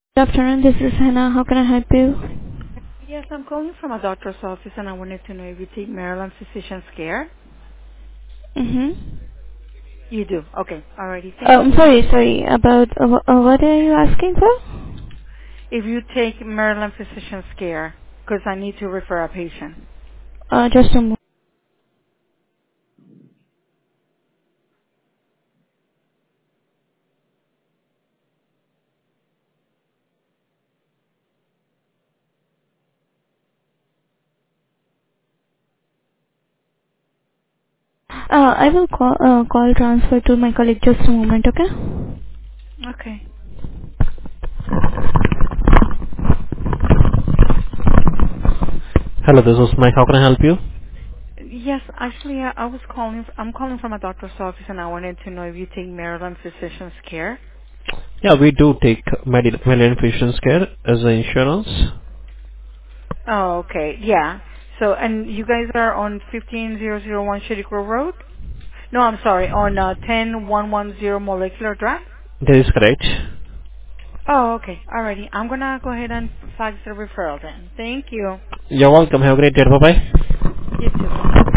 Good afternoon, this is Hannah. How can I help you? Yes, I'm calling from a doctor's office and I wanted to know if you take Maryland Physicians Care. Mm-hmm. You do. Okay. Alrighty. Thank I'm you. sorry. About what are you asking for? If you take Maryland Physicians Care, because I need to refer a patient. Just a moment. I will call transfer to my colleague. Just a moment, okay? Okay. Hello, this is Mike. How can I help you? Yes, actually, I'm calling from a doctor's office and I wanted to know if you take Maryland Physicians Care. Yeah, we do take Medical Infusions Care as an insurance. Oh, okay. Yeah. So, and you guys are on 15001 Shady Grove Road? No, I'm sorry, on 10110 Molecular Drive? That is correct. Oh, okay. Alrighty. I'm gonna go ahead and fax the referral then. Thank you. You're welcome. Have a great day. Bye-bye. You too. Bye-bye.